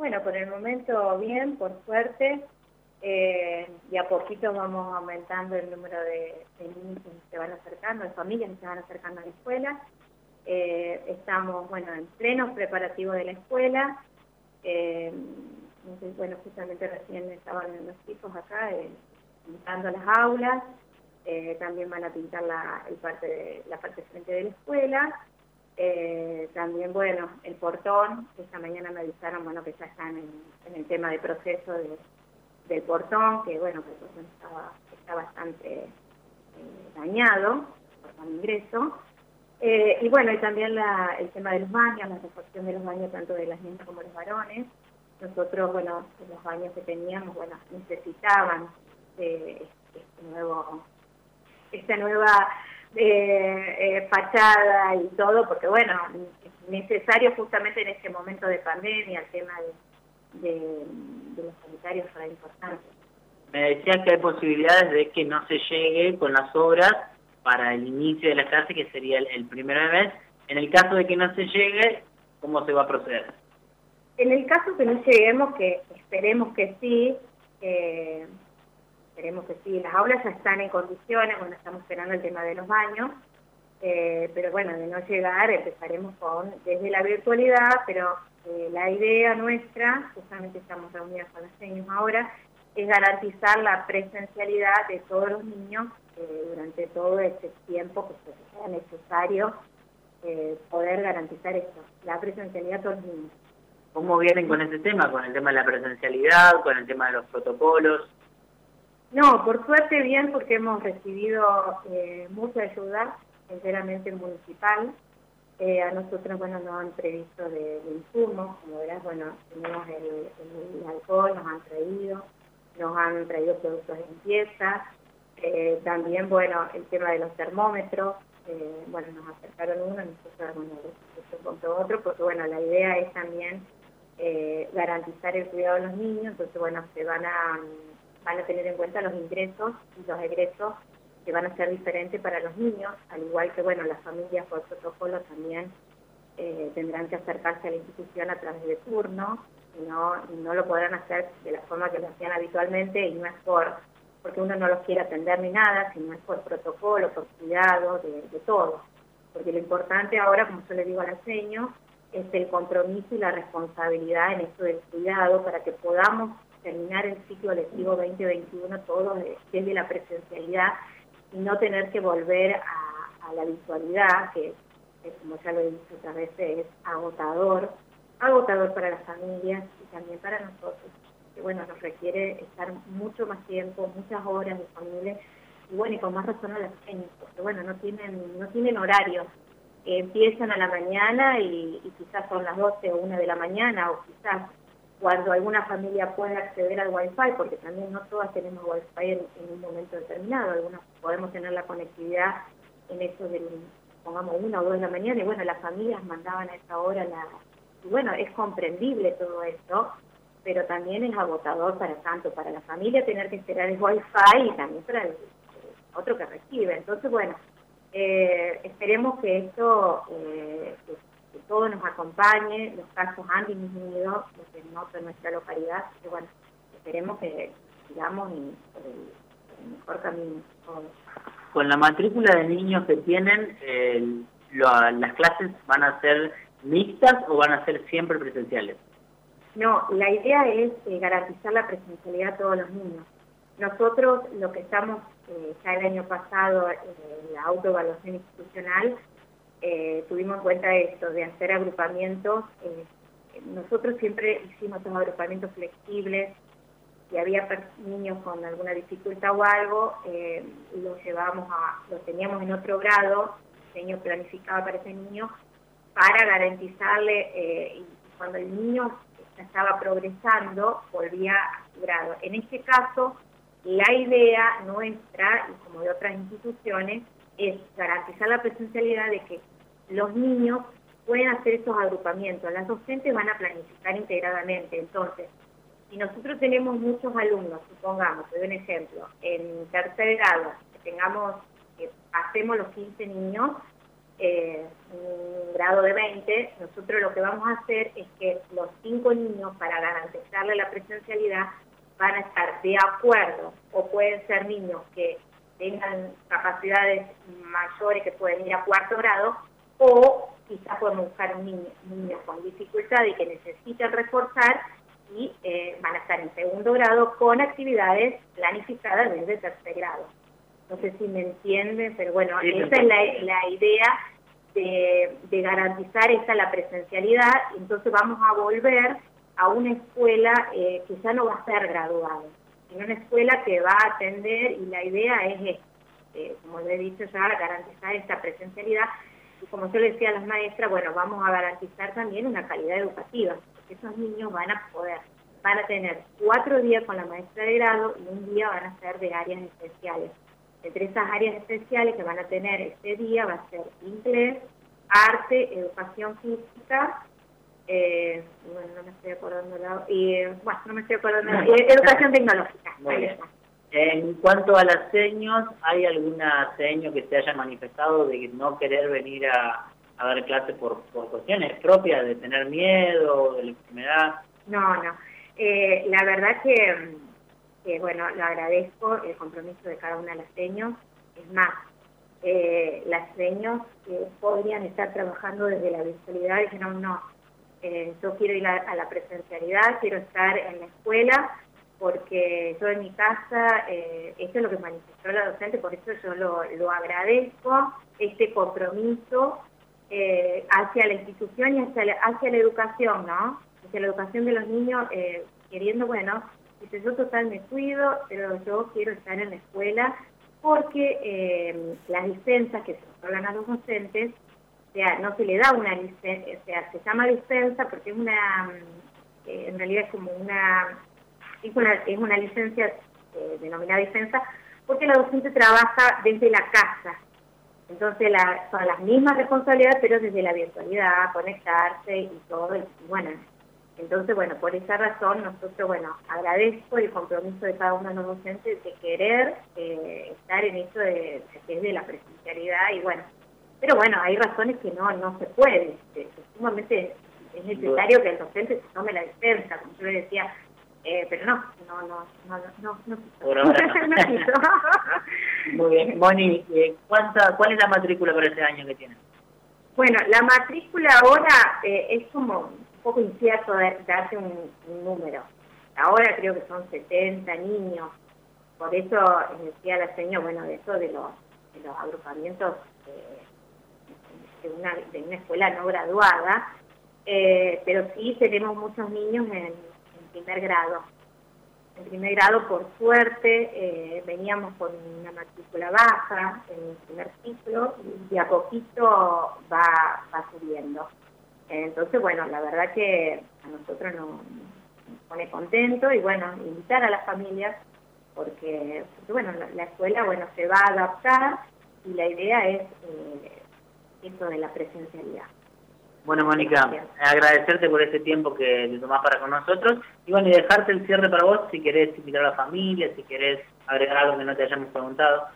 Bueno, por el momento bien, por suerte, y a poquito vamos aumentando el número de niños que se van acercando, de familias que se van acercando a la escuela. Estamos, bueno, en plenos preparativos de la escuela. Bueno, justamente recién estaban los chicos acá pintando las aulas. También van a pintar la parte frente de la escuela. También, bueno, el portón, esta mañana me avisaron, bueno, que ya están en el tema de proceso del portón, que bueno, que el portón está bastante dañado por el ingreso. Y bueno, y también el tema de los baños, la refacción de los baños tanto de las niñas como de los varones. Nosotros, bueno, los baños que teníamos, bueno, necesitaban esta nueva fachada y todo, porque bueno, es necesario justamente en este momento de pandemia, el tema de los sanitarios era importante. Me decías que hay posibilidades de que no se llegue con las obras para el inicio de la clase, que sería el primero de mes. En el caso de que no se llegue, ¿cómo se va a proceder? En el caso que no lleguemos, que esperemos que sí, las aulas ya están en condiciones, bueno, estamos esperando el tema de los baños, pero bueno, de no llegar empezaremos desde la virtualidad, pero la idea nuestra, justamente estamos reunidas con los seños ahora, es garantizar la presencialidad de todos los niños durante todo este tiempo que sea necesario poder garantizar esto, la presencialidad de todos los niños. ¿Cómo vienen con ese tema? ¿Con el tema de la presencialidad? ¿Con el tema de los protocolos? No, por suerte bien, porque hemos recibido mucha ayuda, enteramente municipal. A nosotros, bueno, nos han previsto de insumos, como verás, bueno, tenemos el alcohol, nos han traído productos de limpieza, también, bueno, el tema de los termómetros, bueno, nos acercaron uno, nosotros, bueno, se compró otro, porque, bueno, la idea es también garantizar el cuidado de los niños, entonces, bueno, se van a tener en cuenta los ingresos y los egresos que van a ser diferentes para los niños, al igual que, bueno, las familias por protocolo también tendrán que acercarse a la institución a través de turnos, y no lo podrán hacer de la forma que lo hacían habitualmente, y no es porque uno no los quiere atender ni nada, sino es por protocolo, por cuidado, de todo. Porque lo importante ahora, como yo le digo a la seño, es el compromiso y la responsabilidad en esto del cuidado para que podamos terminar el ciclo lectivo 2021 todo desde la presencialidad y no tener que volver a la virtualidad, que como ya lo he dicho otras veces, es agotador para las familias y también para nosotros, que bueno, nos requiere estar mucho más tiempo, muchas horas disponibles, y bueno, y con más razón a las señas, porque bueno, no tienen horarios, empiezan a la mañana y quizás son las 12 o 1 de la mañana, o quizás cuando alguna familia puede acceder al Wi-Fi, porque también no todas tenemos Wi-Fi en un momento determinado, algunas podemos tener la conectividad en eso pongamos 1 o 2 de la mañana, y bueno, las familias mandaban a esa hora y bueno, es comprendible todo esto, pero también es agotador tanto para la familia tener que esperar el Wi-Fi y también para el otro que recibe. Entonces, bueno, esperemos que esto, que todo nos acompañe, los casos han disminuido, lo que noto en nuestra localidad, que bueno, esperemos que sigamos por el mejor camino. Con la matrícula de niños que tienen, ¿las clases van a ser mixtas o van a ser siempre presenciales? No, la idea es garantizar la presencialidad a todos los niños. Nosotros lo que estamos, ya el año pasado, en la autoevaluación institucional, tuvimos en cuenta esto, de hacer agrupamientos. Nosotros siempre hicimos esos agrupamientos flexibles. Si había niños con alguna dificultad o algo, los teníamos en otro grado, el diseño planificado para ese niño, para garantizarle, y cuando el niño estaba progresando, volvía a su grado. En este caso, la idea nuestra, y como de otras instituciones, es garantizar la presencialidad de que los niños pueden hacer estos agrupamientos. Las docentes van a planificar integradamente. Entonces, si nosotros tenemos muchos alumnos, supongamos, te doy un ejemplo, en tercer grado, que pasemos los 15 niños, un grado de 20, nosotros lo que vamos a hacer es que los 5 niños, para garantizarle la presencialidad, van a estar de acuerdo, o pueden ser niños que tengan capacidades mayores que pueden ir a 4º grado, o quizás podemos buscar un niño con dificultad y que necesitan reforzar, y van a estar en 2º grado con actividades planificadas desde 3er grado. No sé si me entienden, pero bueno, sí, esa es la idea de garantizar la presencialidad. Entonces vamos a volver a una escuela que ya no va a ser graduada, sino una escuela que va a atender, y la idea es, como le he dicho ya, garantizar esta presencialidad. Y como yo le decía a las maestras, bueno, vamos a garantizar también una calidad educativa, porque esos niños van a tener 4 días con la maestra de grado y un día van a ser de áreas especiales. Entre esas áreas especiales que van a tener este día va a ser inglés, arte, educación física, bueno, no me estoy acordando, educación tecnológica. Muy bien. En cuanto a las seños, ¿hay alguna seño que se haya manifestado de no querer venir a dar clases por cuestiones propias, de tener miedo, de la enfermedad? No. La verdad que bueno, le agradezco el compromiso de cada una de las seños. Es más, las seños podrían estar trabajando desde la virtualidad y dijeron, no, yo quiero ir a la presencialidad, quiero estar en la escuela, porque yo en mi casa, esto es lo que manifestó la docente, por eso yo lo agradezco, este compromiso hacia la institución y hacia la educación, ¿no? Hacia la educación de los niños, queriendo, bueno, dice, yo total me cuido, pero yo quiero estar en la escuela, porque las licencias que se otorgan a los docentes, o sea, no se le da una licencia, o sea, se llama licencia porque es en realidad es como es una licencia denominada licencia, porque la docente trabaja desde la casa. Entonces son las mismas responsabilidades, pero desde la virtualidad, conectarse y todo, y bueno. Entonces, bueno, por esa razón nosotros, bueno, agradezco el compromiso de cada uno de los docentes de querer estar en eso de la presencialidad, y bueno, pero bueno, hay razones que no se puede, sumamente es necesario que el docente se tome la licencia, como yo le decía, pero no. Por ahora no. quiso. Muy bien. Moni, ¿cuál es la matrícula para este año que tienen? Bueno, la matrícula ahora es como un poco incierto darse un número. Ahora creo que son 70 niños. Por eso decía la señora, bueno, de eso de los agrupamientos de una escuela no graduada, pero sí tenemos muchos niños en 1er grado. En 1er grado, por suerte, veníamos con una matrícula baja en el primer ciclo y de a poquito va subiendo. Entonces, bueno, la verdad que a nosotros nos pone contento, y bueno, invitar a las familias, porque bueno, la escuela, bueno, se va a adaptar, y la idea es esto de la presencialidad. Bueno, Mónica, agradecerte por este tiempo que te tomás para con nosotros, y bueno, y dejarte el cierre para vos, si querés invitar a la familia, si querés agregar algo que no te hayamos preguntado.